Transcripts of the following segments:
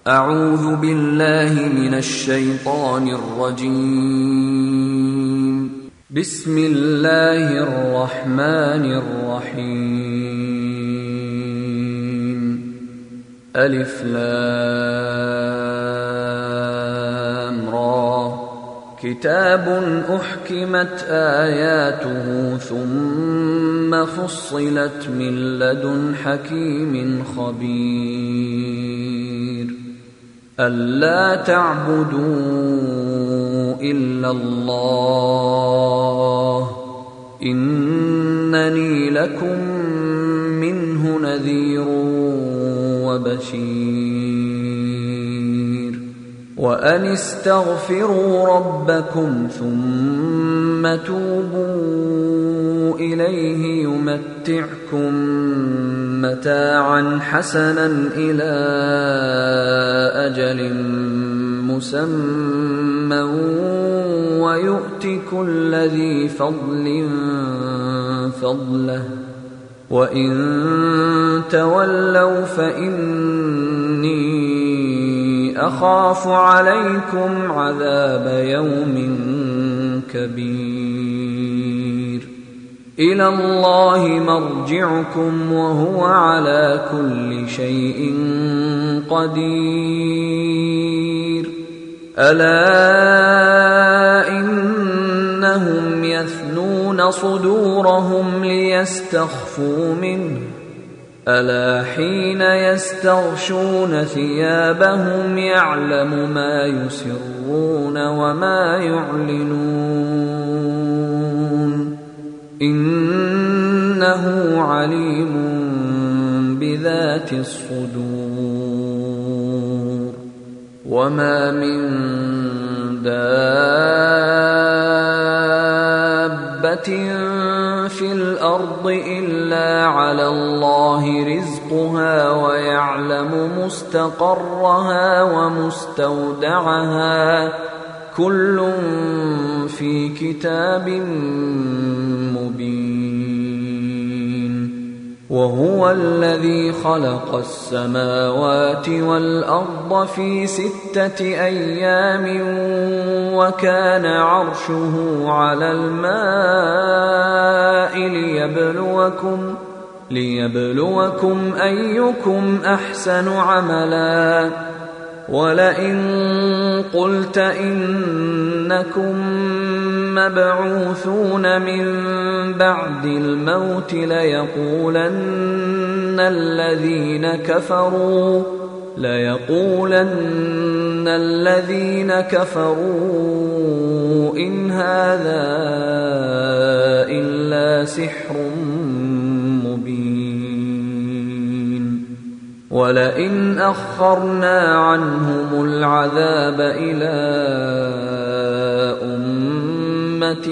أعوذ بالله من الشيطان الرجيم. بسم الله الرحمن الرحيم. ألف لام را. كتاب أحكمت آياته ثم فصلت من لدن حكيم خبير. ألا تعبدوا إلا الله إنني لكم منه نذير وبشير. وأن استغفروا ربكم ثم توبوا إليه يمتعكم متاعا حسنا إلى أجل مسمى ويؤت كل ذي فضل فضله وإن تولوا فإني أخاف عليكم عذاب يوم كبير. إلى الله مرجعكم وهو على كل شيء قدير. ألا إنهم يثنون صدورهم ليستخفوا منه ألا حين يستغشون ثيابهم يعلم ما يسرون وما يعلنون إنه عليم بذات الصدور. وما من دابة في الأرض إلا على الله رزقها ويعلم مستقرها ومستودعها كل في كتاب مبين. وهو الذي خلق السماوات والأرض في 6 أيام وكان عرشه على الماء ليبلوكم أيكم أحسن عملا. ولئن قلت إنكم مبعوثون من بعد الموت ليقولن الذين كفروا إن هذا إلا سحر مبين. ولئن أخرنا عنهم العذاب إلى أمة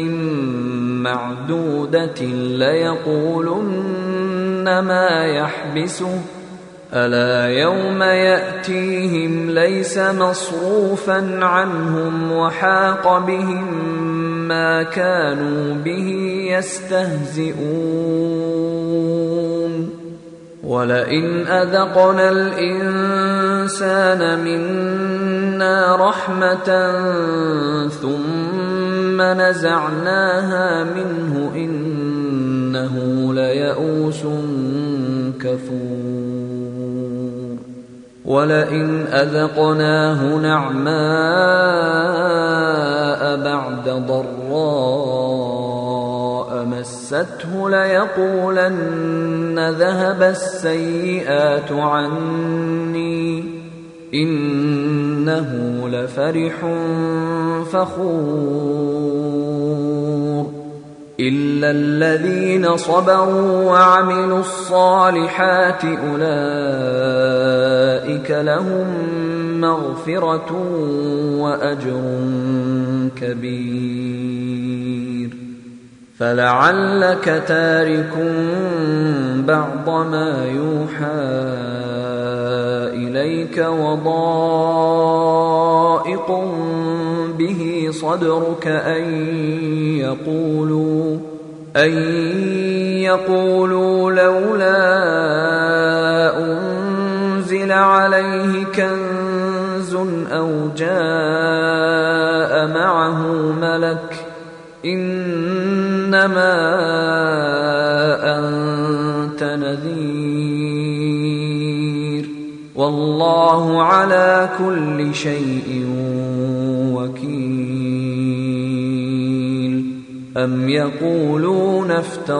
معدودة ليقولن ما يحبسه ألا يوم يأتيهم ليس مصروفا عنهم وحاق بهم ما كانوا به يستهزئون. ولئن أذقنا الإنسان منا رحمة ثم نزعناها منه إنه ليئوس كفور. ولئن أذقناه نعماء بعد ضراء مسته ليقولن ذهب السيئات عني إنه لفرح فخور. إلا الذين صبروا وعملوا الصالحات أولئك لهم مغفرة وأجر كبير. فلعلك تارك بعض ما يوحى إليك وضائق به صدرك أن يقولوا لولا أنزل عليه كنز كنز أو جاء معه ملك إنما أنت نذير والله على كل شيء وكيل أم يقولون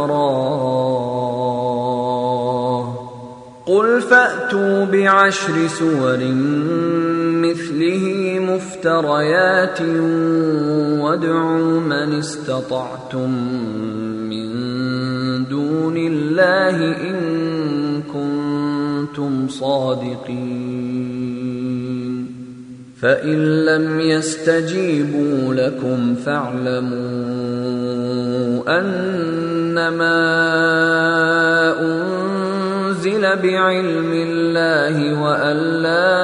افتراه قل فأتوا ب10 سور مثله مفتريات وادعوا من استطعتم من دون الله إن كنتم صادقين فإن لم يستجيبوا لكم فاعلموا أنما أنزل بعلم الله وأن لا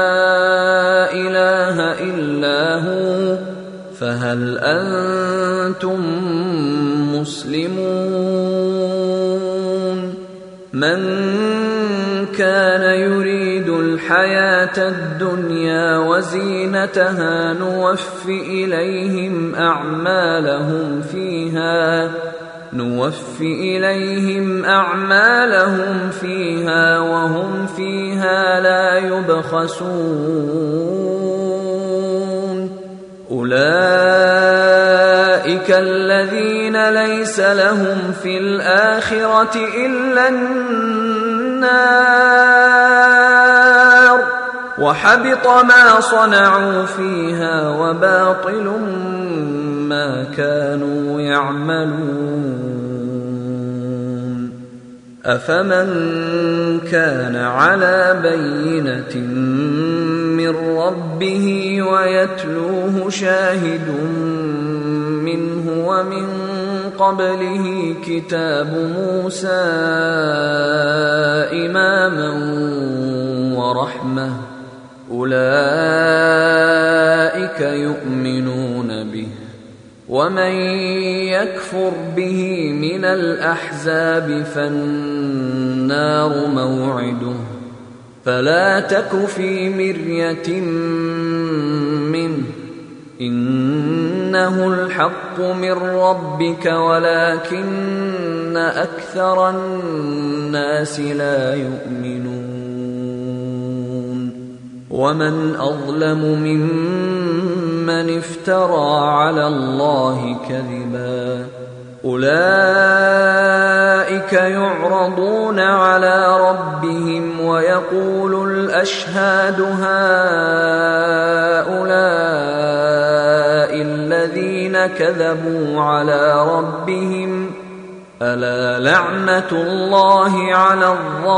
إله إلا هو فهل أنتم مسلمون من كان يريد الحياة الدنيا وزينتها نوفي إليهم أعمالهم فيها وهم فيها لا يبخسون أولئك الذين ليس لهم في الآخرة إلا النار وحبط ما صنعوا فيها وباطل ما كانوا يعملون أفمن كان على بينة من ربه ويتلوه شاهد منه ومن قبله كتاب موسى إماما ورحمة أولئك يؤمنون به ومن يكفر به من الأحزاب فالنار موعده فلا تك في مرية منه إنه الحق من ربك ولكن أكثر الناس لا يؤمنون ومن أظلم ممن افترى على الله كذبا أولئك يعرضون على ربهم ويقول الأشهاد هؤلاء الذين كذبوا على ربهم ألا لعنة الله على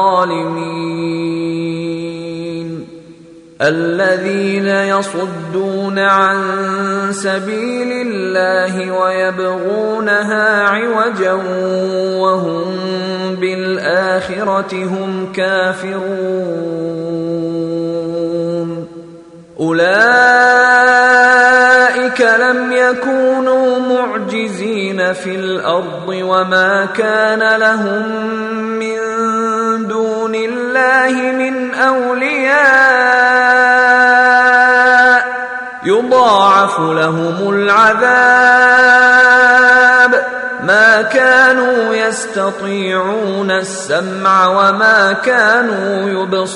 الظالمين الذين يصدون عن سبيل الله ويبغونها عوجا وهم بالآخرة هم كافرون أولئك لم يكونوا معجزين في الأرض وما كان لهم من دون الله من أولياء يضاعف لهم العذاب ما كانوا يستطيعون السمع وما كانوا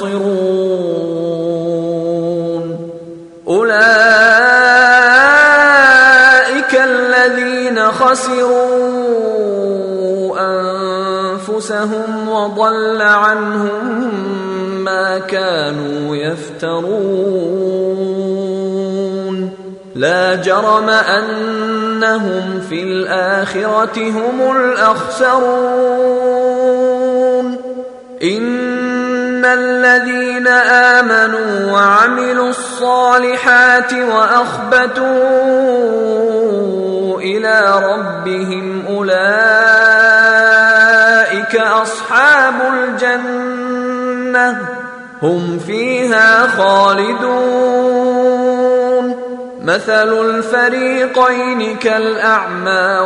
يبصرون أولئك الذين خسروا أنفسهم وضل عنهم ما كانوا يفترون لا جرم أنهم في الآخرة هم الأخسرون إن الذين آمنوا وعملوا الصالحات وأخبتوا إلى ربهم أولئك أصحاب الجنة هم فيها خالدون مثل الفريقين كالأعمى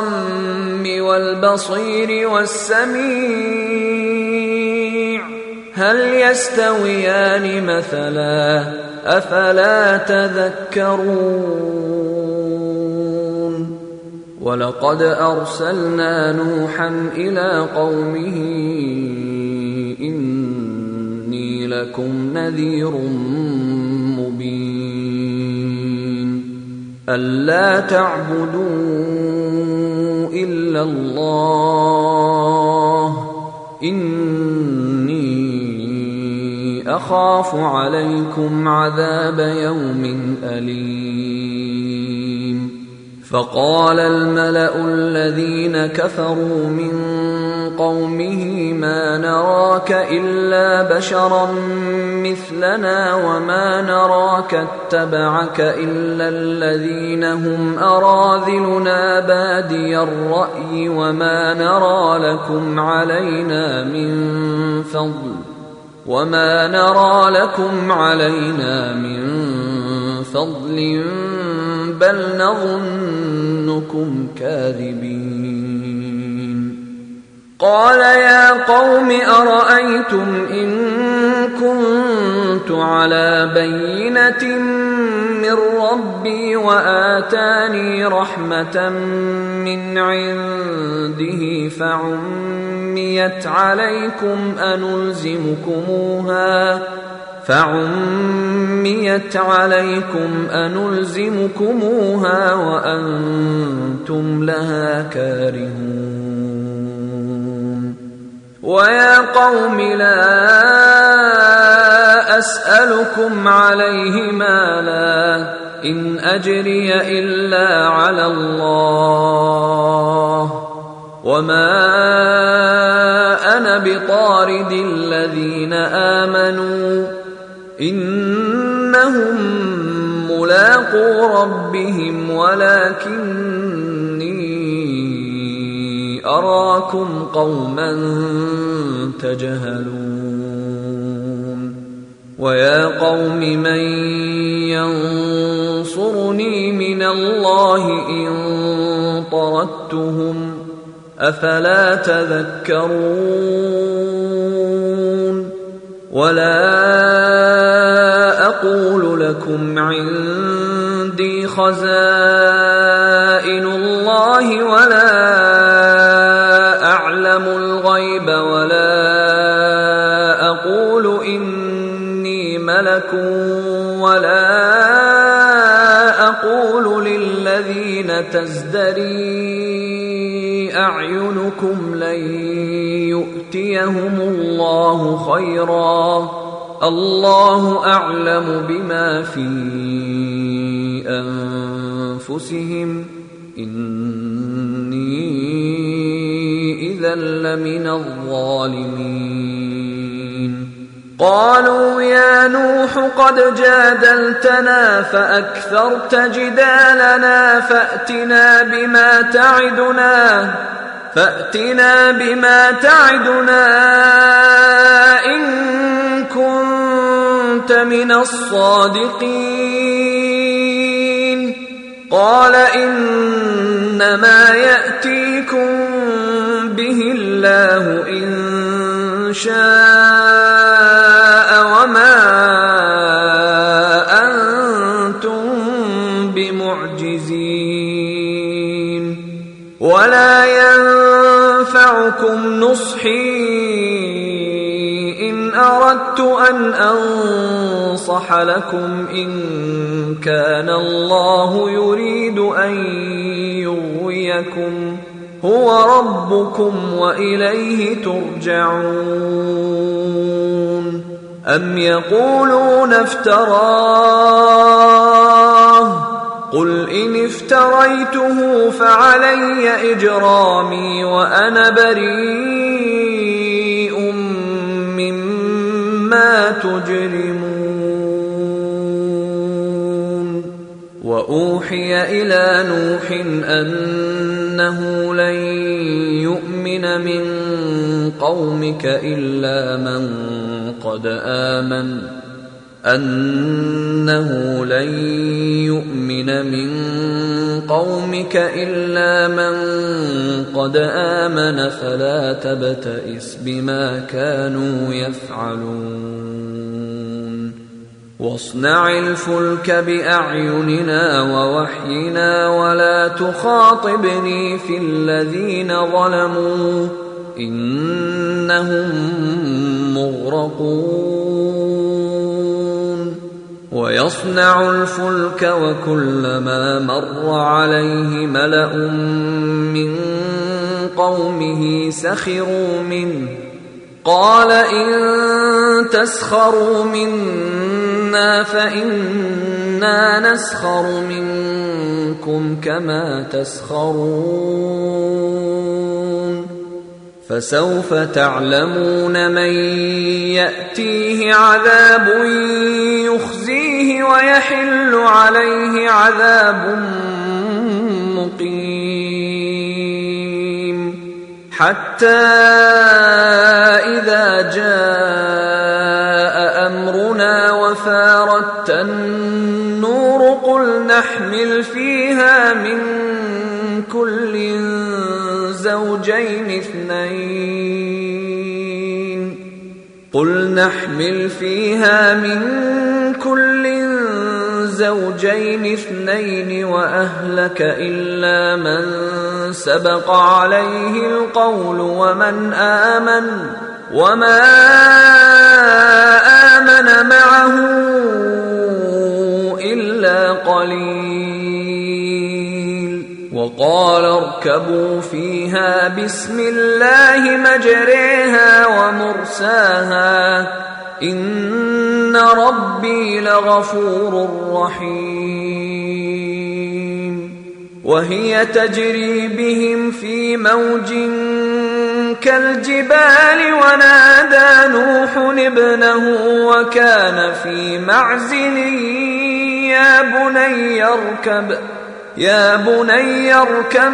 والأصم والبصير والسميع هل يستويان مثلا أفلا تذكرون ولقد أرسلنا نوحا إلى قومه إني لكم نذير مبين ألا تعبدوا إلا الله إني أخاف عليكم عذاب يوم أليم فقال الملأ الذين كفروا من قومه ما نراك إلا بشرا مثلنا وما نراك اتبعك إلا الذين هم أراذلنا بادي الرأي وما نرى لكم علينا من فضل بل نظنكم كاذبين قال يا قوم أرأيتم إن كنت على بينة من ربي وآتاني رحمة من عنده فعميت عليكم أنلزمكموها وأنتم لها كارهون ويا قوم لا أسألكم عليه مالا إن أجري إلا على الله وما أنا بطارد الذين آمنوا إنهم ملاقو ربهم ولكني أراكم قوما تجهلون ويا قوم من ينصرني من الله إن طردتهم أفلا تذكرون ولا أقول لكم عندي خزائن الله ولا أعلم الغيب ولا أقول إني ملك ولا أقول للذين تزدري أعينكم لن يؤتيهم الله خيرا الله أعلم بما في أنفسهم إني إذا لمن الظالمين قالوا يا نوح قد جادلتنا فأكثرت جدالنا فأتنا بما تعدنا إن كنت من الصادقين قال إنما يأتيكم به الله إن شاء وما أنتم بمعجزين ولا ينفعكم نصحي إن أردت أن أنصح لكم إن كان الله يريد أن يغويكم هو ربكم وإليه ترجعون أم يقولون افتراه قل إن افتريته فعلي إجرامي وأنا بريء مما تجرمون وأوحي إلى نوح أنه لن يؤمن من قومك إلا من قد آمن يؤمن من قومك إلا من قد آمن فلا تبتئس بما كانوا يفعلون واصنع الفلك بأعيننا ووحينا ولا تخاطبني في الذين ظلموا إنهم مغرقون ويصنع الفلك وكلما مر عليه ملأ من قومه سخروا منه قال إن تسخروا منا فإنا نسخر منكم كما تسخرون فسوف تعلمون من يأتيه عذاب يخزيه ويحل عليه عذاب مقيم حتى إذا جاء أمرنا وفارت النور قل نحمل فيها من كل زوجين اثنين وأهلك إلا من سبق عليه القول وما آمن معه إلا قليل وقال اركبوا فيها بسم الله مجريها ومرساها إن ربي لغفور رحيم وهي تجري بهم في موج كالجبال ونادى نوح ابنه وكان في معزل يا بني اركب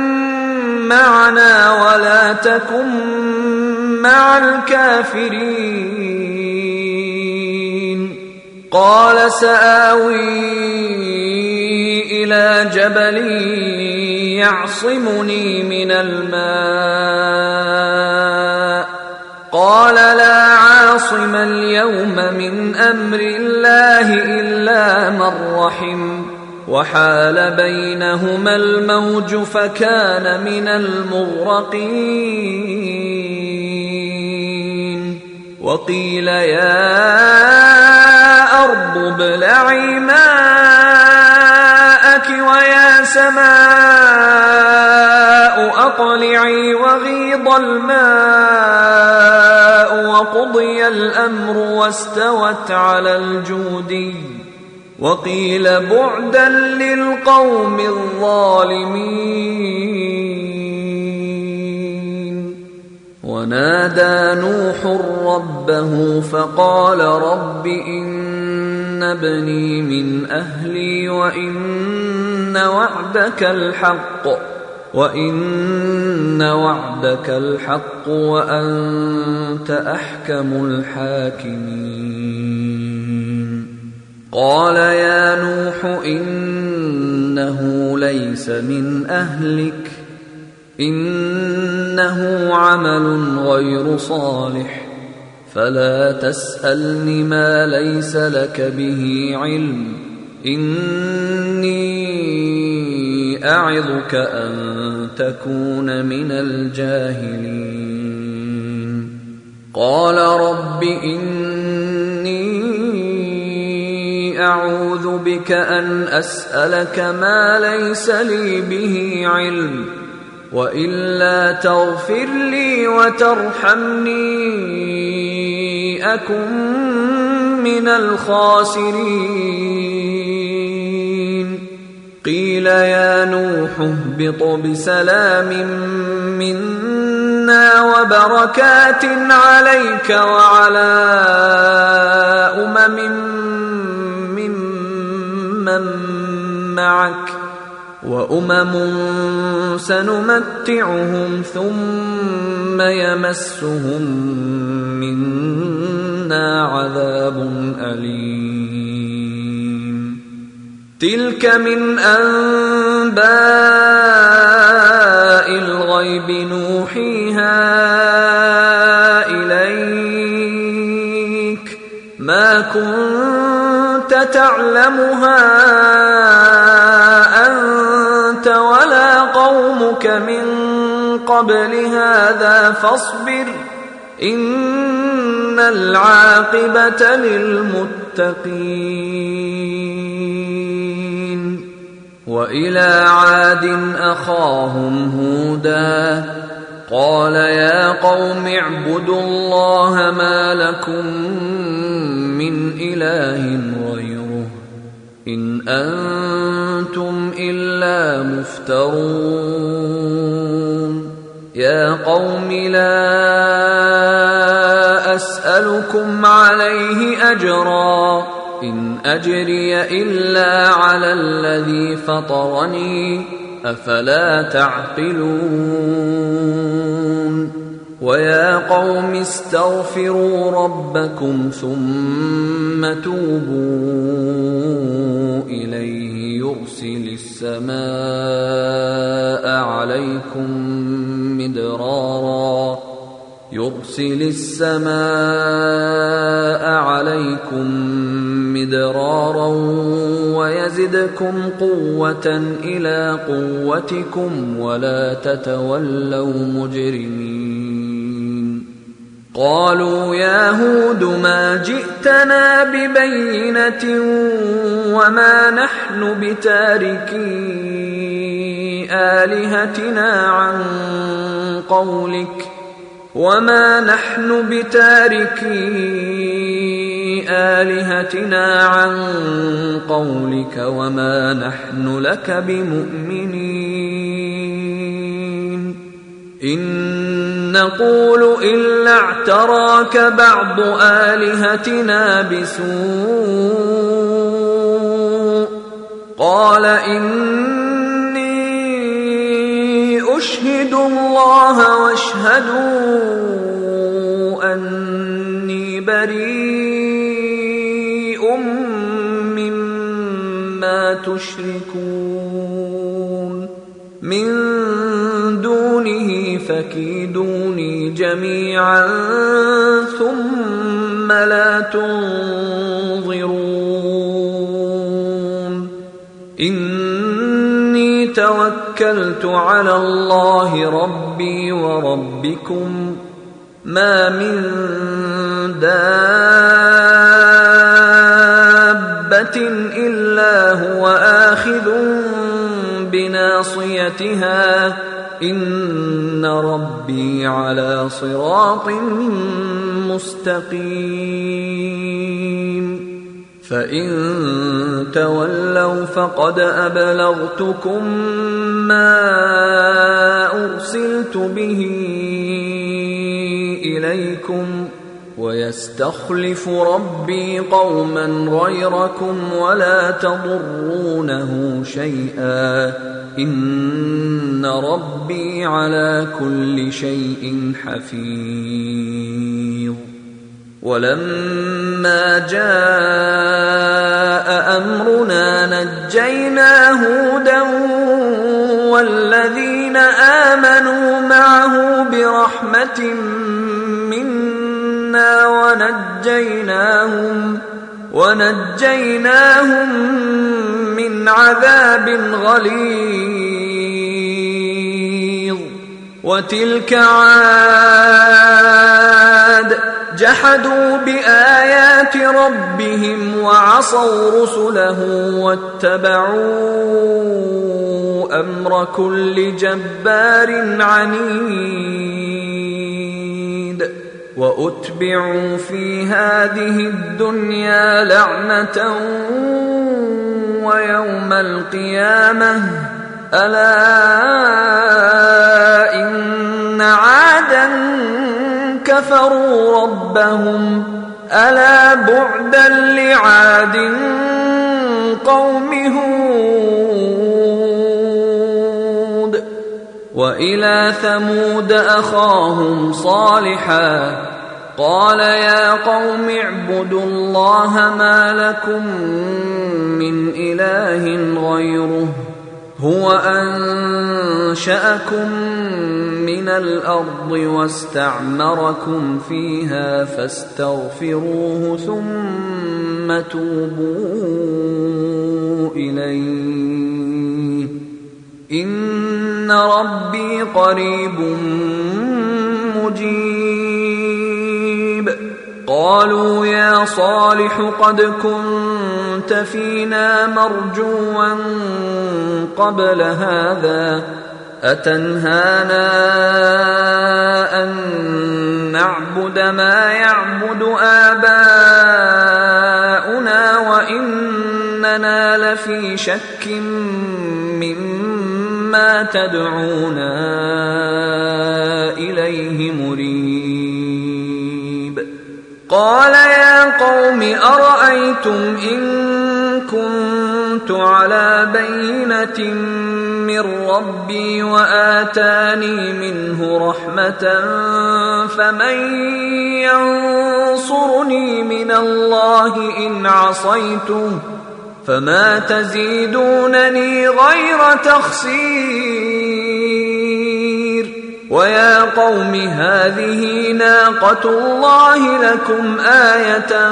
معنا ولا تكن مع الكافرين قال سآوي إلى جبل يعصمني من الماء قال لا عاصم اليوم من أمر الله إلا من رحم وحال بينهما الموج فكان من المغرقين وقيل يا أرض ابلعي ماءك ويا سماء أقلعي وغيض الماء وقضي الأمر واستوت على الجودي وقيل بعدا للقوم الظالمين ونادى نوح ربه فقال رب إن ابني من أهلي وإن وعدك الحق وأنت أحكم الحاكمين قال يا نوح إنه ليس من أهلك إنه عمل غير صالح فلا تسألني ما ليس لك به علم إني أعظك أن تكون من الجاهلين قال رب إني أعوذ بك أن أسألك ما ليس لي به علم وإلا تغفر لي وترحمني أكن من الخاسرين قيل يا نوح اهبط بسلام منا وبركات عليك وعلى معك وأمم سنمتعهم ثم يمسهم منا عذاب أليم تلك من أنباء الغيب نوحيها إليك ما كنت تعلمها أنت ولا قومك من قبل هذا فاصبر إن العاقبة للمتقين وإلى عاد أخاهم هودا قال يا قوم اعبدوا الله ما لكم من إله غيره إن أنتم إلا مفترون يا قوم لا أسألكم عليه أجرا إن أجري إلا على الذي فطرني أفلا تعقلون ويا قوم استغفروا ربكم ثم توبوا إليه يرسل السماء عليكم مدرارا ويزدكم قوة إلى قوتكم ولا تتولوا مجرمين قالوا يا هود ما جئتنا ببينة وما نحن بتاركي آلهتنا عن قولك وما نحن لك بمؤمنين إن نقول إلا اعتراك بعض آلهتنا بسوء قال إني أشهد الله واشهدوا أني بريء مما تشركون من دونه فكيدوني جميعا ثم لا تنظرون إني توكلت على الله ربي وربكم ما من دابة إلا هو آخذ بناصيتها إن ربي على صراط مستقيم فإن تولوا فقد أبلغتكم ما أرسلت به إليكم ويستخلف ربي قوما غيركم ولا تضرونه شيئا إن ربي على كل شيء حفيظ ولما جاء أمرنا نجينا هودا والذين آمنوا معه برحمة منا ونجيناهم من عذاب غليظ وتلك عاد جحدوا بآيات ربهم وعصوا رسله واتبعوا أمر كل جبار عنيد وأتبعوا في هذه الدنيا لعنة ويوم القيامة ألا إن عادا كفروا ربهم ألا بعدا لعاد قوم هود وإلى ثمود أخاهم صالحا قال يا قوم اعبدوا الله ما لكم من إله غيره هو أنشأكم من الأرض واستعمركم فيها فاستغفروه ثم توبوا إليه إن ربي قريب مجيب. قالوا يا صالح قد كنت فينا مرجوا قبل هذا أتنهانا أن نعبد ما يعبد آباؤنا وإننا لفي شك مما تدعونا إليه مريب. قال يا قوم أرأيتم إن كنت على بينة من ربي وآتاني منه رحمة فمن ينصرني من الله إن عصيته فما تزيدونني غير تخسير. ويا قوم هذه ناقة الله لكم آية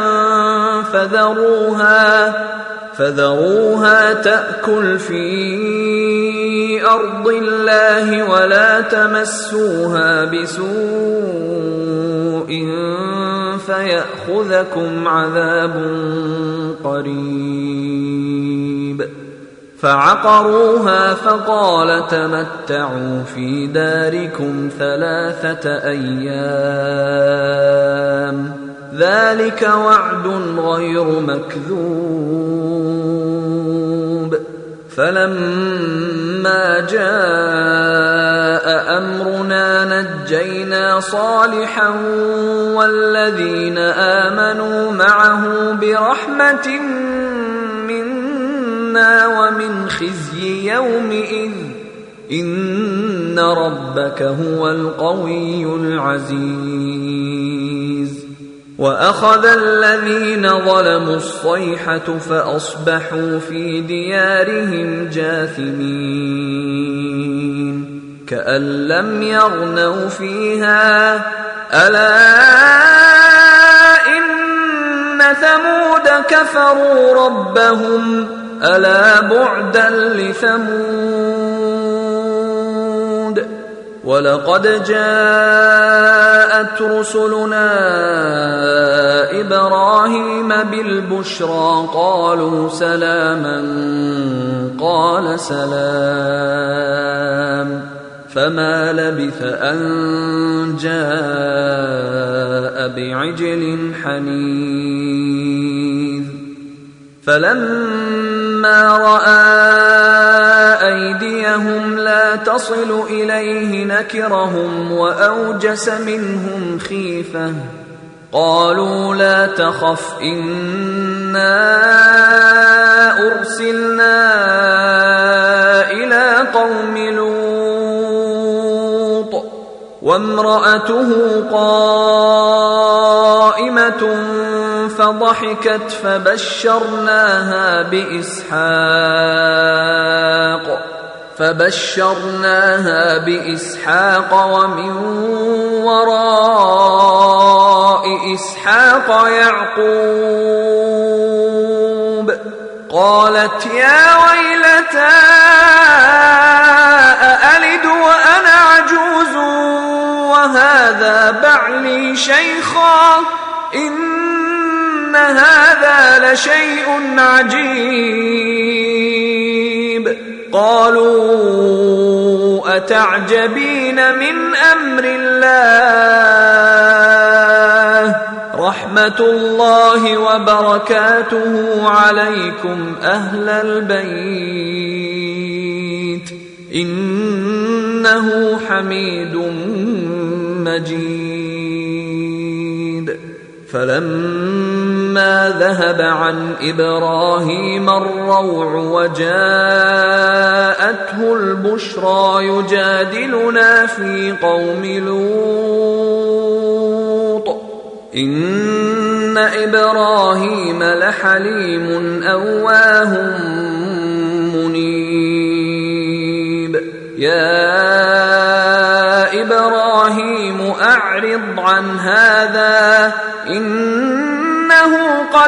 فذروها تأكل في أرض الله ولا تمسوها بسوء فيأخذكم عذاب قريب. فعقروها فقال تمتعوا في داركم 3 أيام ذلك وعد غير مكذوب. فلما جاء أمرنا نجينا صالحا والذين آمنوا معه برحمة منا ومن خزي يومئذ إن ربك هو القوي العزيز. وأخذ الذين ظلموا الصيحة فأصبحوا في ديارهم جاثمين كأن لم يغنوا فيها ألا إن ثمود كفروا ربهم ألا بعدا لثمود. ولقد جاءت رسلنا إبراهيم بالبشرى قالوا سلاما قال سلام فما لبث أن جاء بعجل حنيذ. فلما رأى أيديهم لا تصل إليه نكرهم وأوجس منهم خيفة قالوا لا تخف إنا أرسلنا إلى قوم لوط وامرأته قائمة فضحكت فبشرناها بإسحاق ومن وراء إسحاق يعقوب. قالت يا ويلتى أألد وأنا عجوز وهذا بعلي شيخا إن هذا لشيء عجيب. قالوا أتعجبين من أمر الله رحمة الله وبركاته عليكم أهل البيت إنه حميد مجيد. فلما ذهب عن إبراهيم الروع وجاءته البشرى يجادلنا في قوم لوط إن إبراهيم لحليم أواه منيب يا إبراهيم أعرض عن هذا إنه قد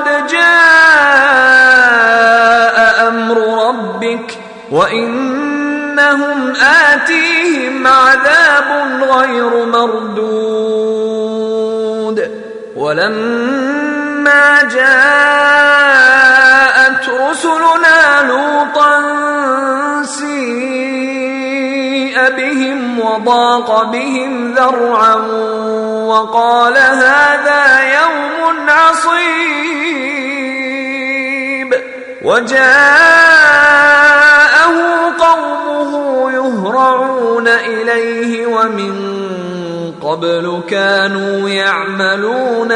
جاء أمر ربك وإنهم آتيهم عذاب غير مردود ولما جاءت رسلنا لوطا سيء بهم وضاق بهم ذرعا وقال هذا يوم عصيب وجاءه قومه يهرعون إليه ومن قبل كانوا يعملون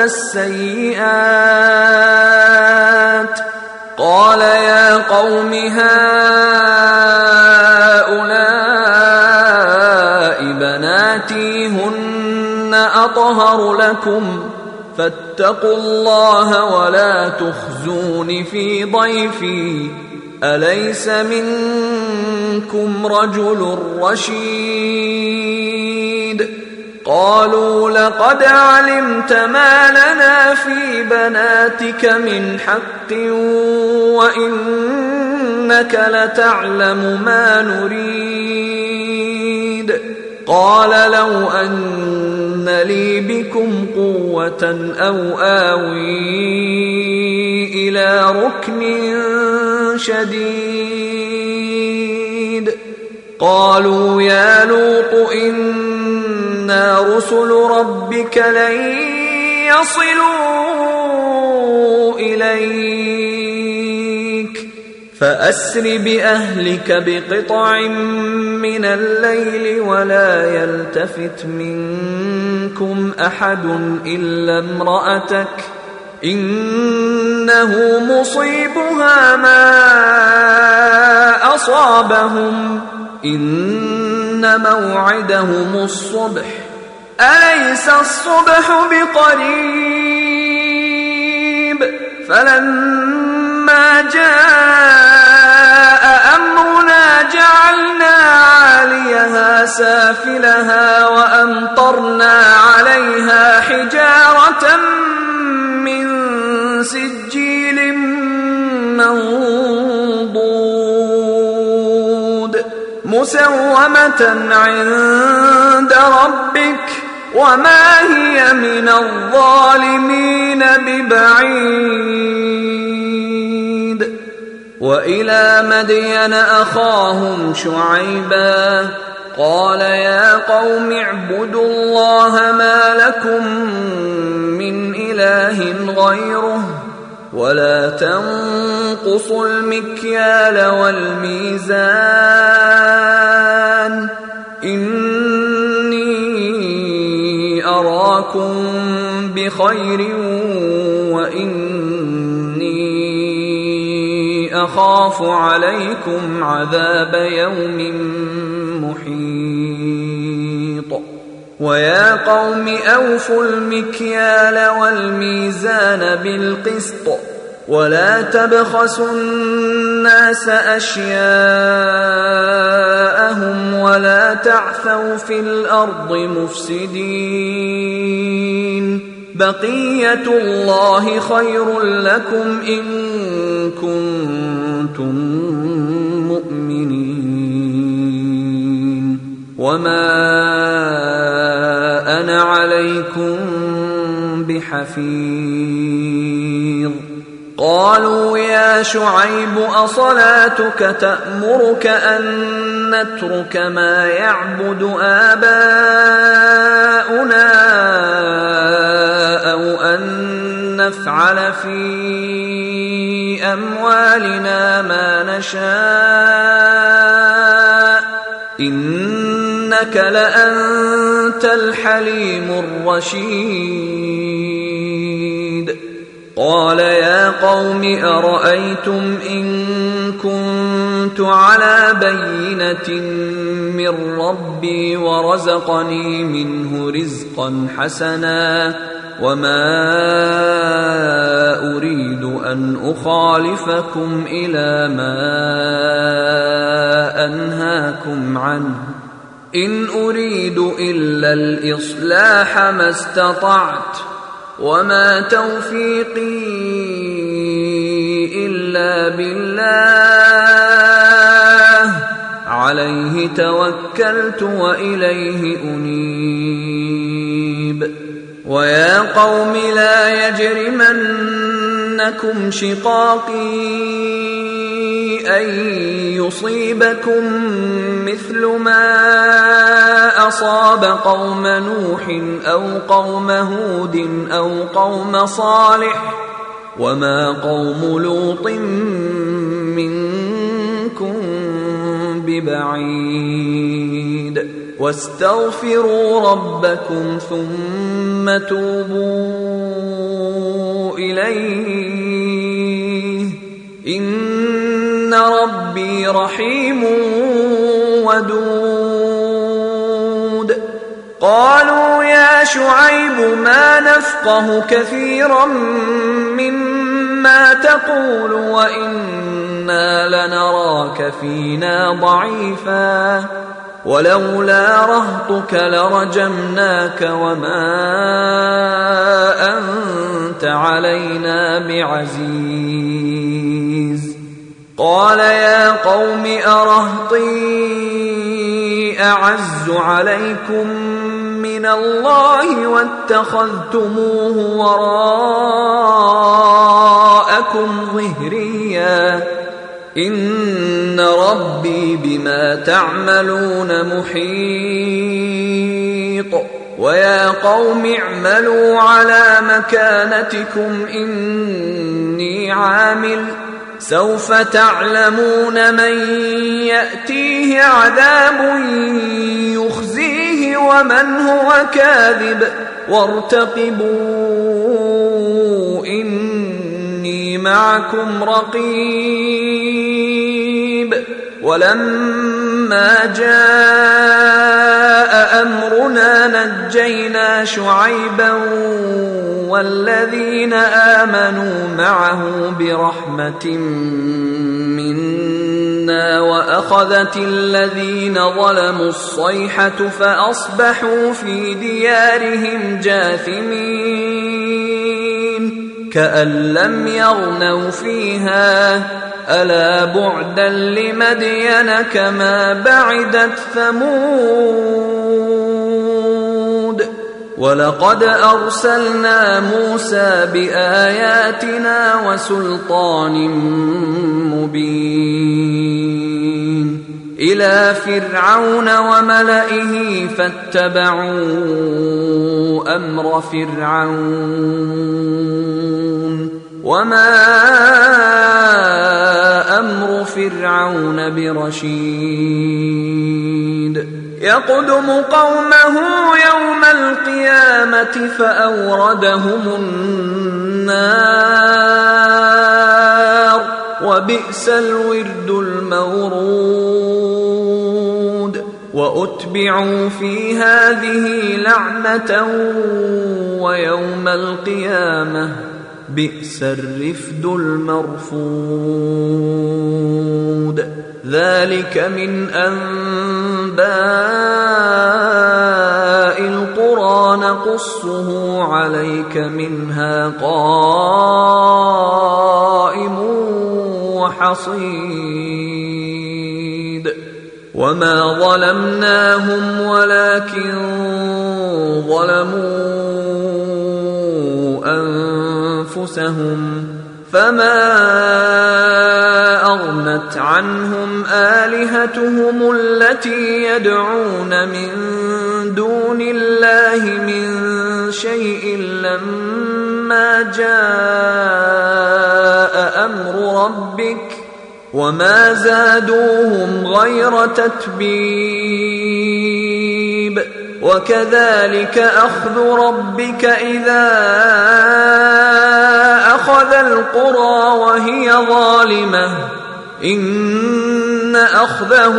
السيئات قال يا قوم هؤلاء بناتي هن أطهر لكم فاتقوا الله ولا تخزون في ضيفي أليس منكم رجل رشيد قالوا لقد علمت ما لنا في بناتك من حق وإنك لتعلم ما نريد قال لو أن لي بكم قوة أو آوي إلى ركن شديد قالوا يا لوط إنا رسل ربك لن يصلوا إليك فأسر بأهلك بقطع من الليل ولا يلتفت منكم أحد إلا امرأتك إنه مصيبها ما أصابهم إن موعدهم الصبح أليس الصبح بقريب فلما جاء أمرنا جعلنا عاليها سافلها وأمطرنا عليها حجارة من سجيل منضود مسومة عند ربك وما هي من الظالمين ببعيد وإلى مدين أخاهم شعيبا قال يا قوم اعبدوا الله ما لكم من إله غيره ولا تنقصوا المكيال والميزان إني أراكم بخير وإني أخاف عليكم عذاب يوم محيط ويا قوم أوفوا المكيال والميزان بالقسط ولا تبخسوا الناس أشياءهم ولا تعثوا في الأرض مفسدين بقية الله خير لكم إن كنتم مؤمنين وما أنا عليكم بحفيظ قالوا يا شعيب أصلاتك تأمرك أن نترك ما يعبد آباؤنا أو أن نفعل في أموالنا ما نشاء إنك لأنت الحليم الرشيد قال يا قوم أرأيتم إن كنت على بينة من ربي ورزقني منه رزقا حسنا وما أريد أن أخالفكم إلى ما أنهاكم عنه إن أريد إلا الإصلاح ما استطعت وما توفيقي إلا بالله عليه توكلت وإليه أنيب ويا قوم لا يجرمنكم شقاقي أن يصيبكم مثل ما أصاب قوم نوح أو قوم هود أو قوم صالح وما قوم لوط منكم ببعيد واستغفروا ربكم ثم توبوا إليه إن ربي رحيم ودود قالوا يا شعيب ما نفقه كثيرا مما تقول وإنا لنراك فينا ضعيفا ولولا رهطك لرجمناك وما أنت علينا بعزيز قال يا قوم أرهطي أعز عليكم من الله واتخذتموه وراءكم ظهريا إن ربي بما تعملون محيط ويا قوم اعملوا على مكانتكم إني عامل سوف تعلمون من يأتيه عذاب يخزيه ومن هو كاذب وارتقبوا إني معكم رقيب ولما جاء أمرنا نجينا شعيبا والذين آمنوا معه برحمة منا وأخذت الذين ظلموا الصيحة فأصبحوا في ديارهم جاثمين كأن لم يغنوا فيها ألا بعدا لمدين كما بعدت ثمود ولقد أرسلنا موسى بآياتنا وسلطان مبين إلى فرعون وملئه فاتبعوا أمر فرعون وما أمر فرعون برشيد يقدم قومه يوم القيامة فأوردهم النار وبئس الورد المورود وأتبعوا في هذه لعنة ويوم القيامة بئس الرفد المرفود ذلك من أنباء القرى نقصه عليك منها قائم وحصيد وما ظلمناهم ولكن ظلموا أنفسهم فما أغنت عنهم آلهتهم التي يدعون من دون الله من شيء لما جاء أمر ربك وما زادوهم غير تتبيب وكذلك أخذ ربك إذا أخذ القرى وهي ظالمة إن أخذه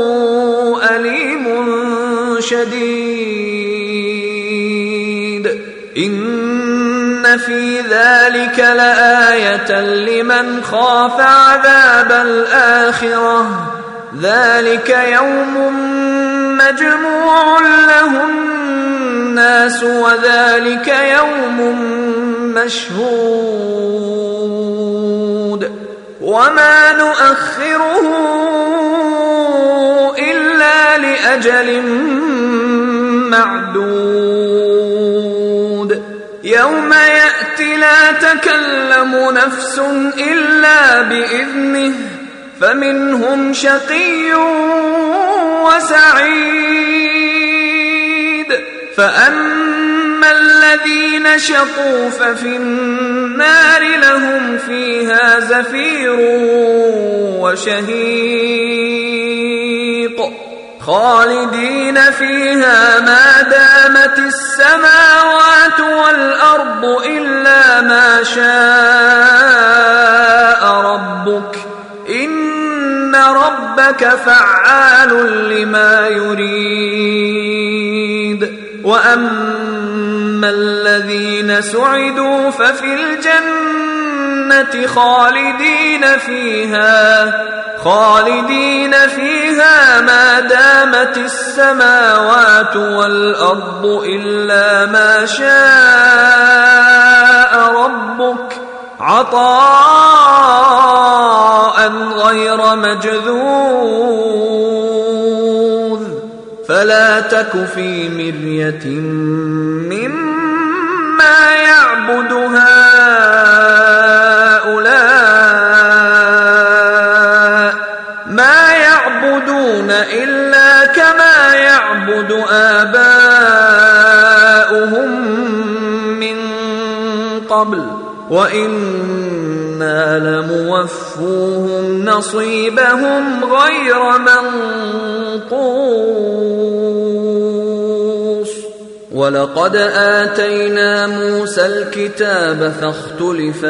أليم شديد إن في ذلك لآية لمن خاف عذاب الآخرة ذلك يوم مجموع له الناس وذلك يوم مشهود وما نؤخره إلا لأجل معدود يوم يأتي لا تكلم نفس إلا بإذنه فمنهم شقي وسعيد فأما الذين شقوا ففي النار لهم فيها زفير وشهيق خالدين فيها ما دامت السماوات والأرض إلا ما شاء ربك إن ربك فعال لما يريد وأما الذين سعدوا ففي الجنة خالدين فيها ما دامت السماوات والأرض إلا ما شاء ربك عطاء غير مجذوذ فلا تك في مرية مما يعبد هؤلاء ما يعبدون إلا كما يعبد آباؤهم من قبل وإنا لموفوهم نصيبهم غير منقوص ولقد آتينا موسى الكتاب فاختلف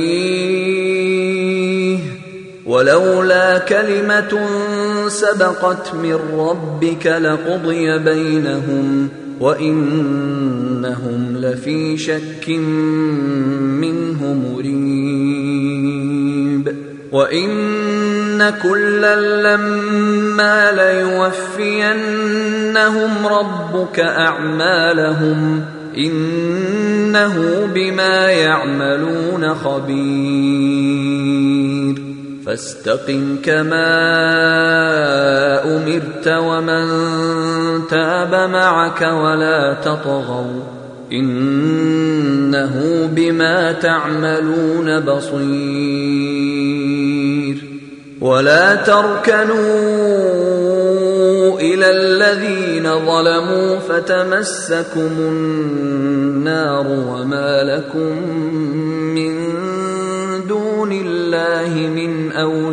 فيه ولولا كلمة سبقت من ربك لقضي بينهم وإنهم لفي شك منه مريب وإن كلا لما ليوفينهم ربك أعمالهم إنه بما يعملون خبير فاستقم كما أمرت ومن تاب معك ولا تطغوا إنه بما تعملون بصير ولا تركنوا إلى الذين ظلموا فتمسكم النار وما لكم من دون الله من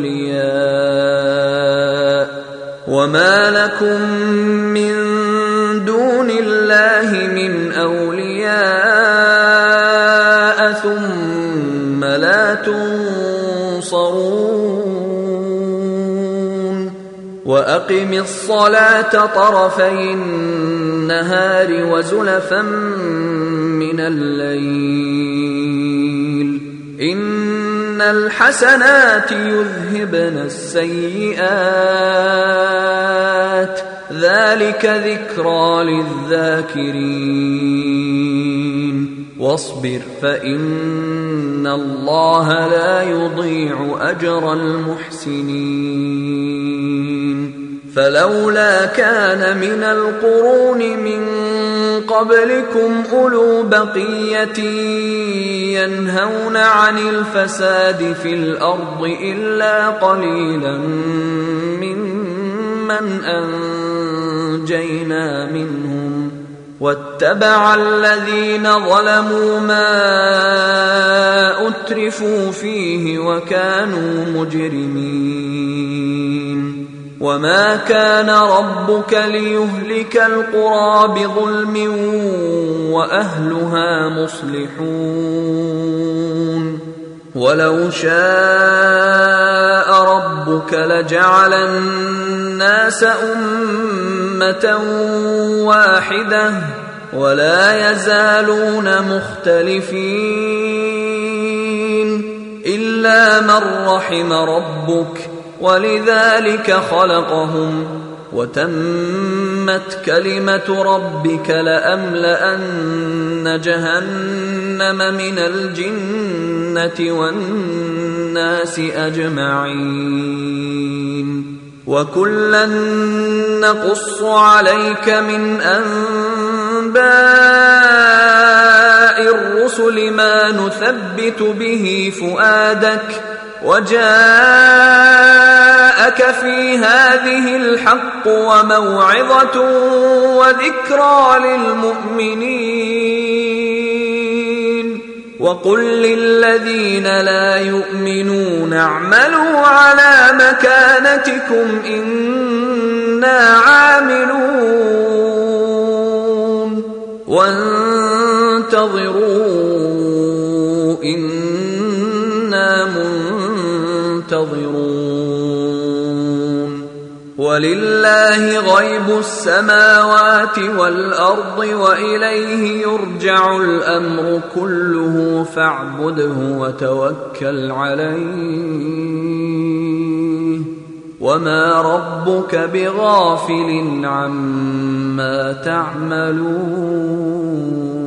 أولياء ثم لا تنصرون وأقم الصلاة طرفي النهار وزلفا من الليل إن الحسنات يذهبن السيئات ذلك ذكرى للذاكرين واصبر فإن الله لا يضيع أجر المحسنين فلولا كان من القرون من قبلكم أولو بقية ينهون عن الفساد في الأرض إلا قليلا ممن أنجينا منهم واتبع الذين ظلموا ما أترفوا فيه وكانوا مجرمين وما كان ربك ليهلك القرى بظلم وأهلها مصلحون ولو شاء ربك لجعل الناس أمة واحدة ولا يزالون مختلفين إلا من رحم ربك ولذلك خلقهم وتمت كلمة ربك لأملأن جهنم من الجنة والناس أجمعين وكلا نقص عليك من أنباء الرسل ما نثبت به فؤادك وجاءك في هذه الحق وموعظة وذكرى للمؤمنين وقل للذين لا يؤمنون اعملوا على مكانتكم إنا عاملون وانتظروا إنا منتظرون ولله غيب السماوات والأرض وإليه يرجع الأمر كله فاعبده وتوكل عليه وما ربك بغافل عما تعملون